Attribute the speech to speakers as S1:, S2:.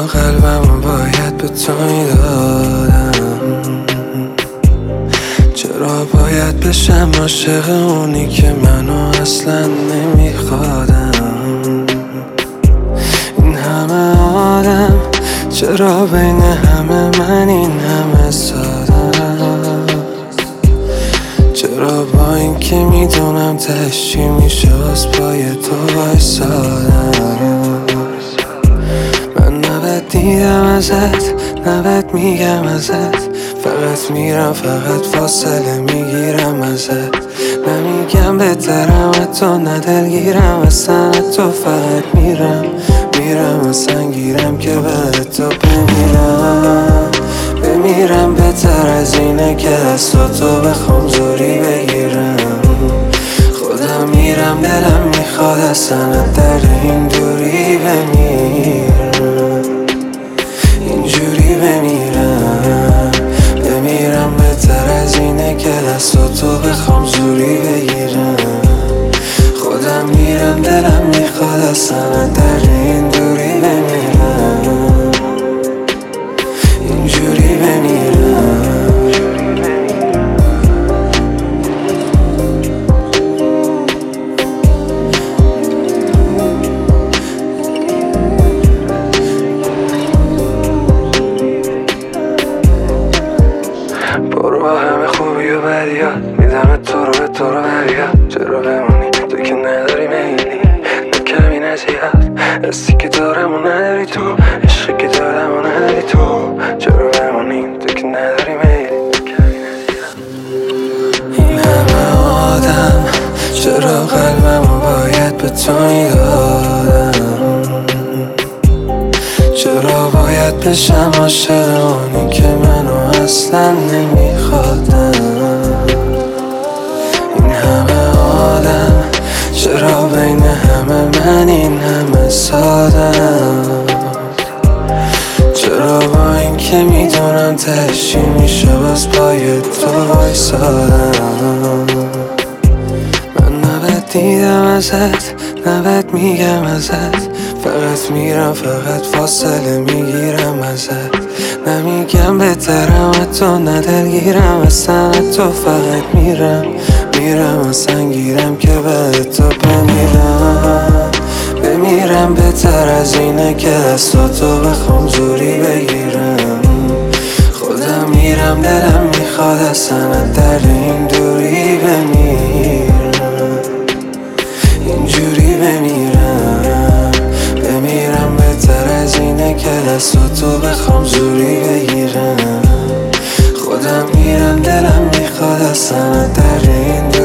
S1: قلبمو باید به تو میدادم؟ چرا باید بشم عاشق اونی که منو اصلا نمیخوادم؟ این همه آدم چرا بین همه من این همه سادم؟ چرا با این که میدونم تهش چی میشه از پای تو وایسادم؟ من نباید دیدم ازت، نباید میگم ازت، فقط میرم فقط فاصله میگیرم ازت. نمیگم بهترم تو، نه دلگیرم اصلا تو، فقط میرم اصلا گیرم که به تو بمیرم بهتر از اینه که دستاتو بخوام زوری بگیرم. خودم میرم دلم میخواد اصلا در این دوری بمیرم، اینجوری بمیرم بهتر از اینه که دستاتو بخوام زوری بگیرم. خودم میرم دلم میخواد اصلا در این دوری بمیرم، اینجوری برو با همه خوبی و بدیات، میدم تو رو بریاد. چرا بمونی تو که نداری میلی، نه کمی نه زیاد، حسی که دارم و نداری تو، عشقی که دارم و نداری تو. چرا بمونی تو که نداری میلی. این همه آدم چرا قلبمو باید به تو میدادم؟ چرا باید بشم عاشق اونی که منو اصلا نمیخوادم؟ این همه آدم چرا بین همه من این همه سادم؟ چرا با این که میدونم تهش چی میشه باز پای تو وایسادم؟ من نباید دیدم ازت، نباید میگم ازت، فقط میرم فقط فاصله میگیرم ازت. نمیگم بهترم تو، نه دلگیرم اصلا تو، فقط میرم اصلا گیرم که به تو بمیرم بهتر از اینه که دستاتو بخوام زوری بگیرم. خودم میرم دلم میخواد اصلا در این دوری بمیرم، اینجوری بمیرم بهتر از اینه که دستاتو بخوام زوری بگیرم. خودم میرم دلم میخواد اصلا در این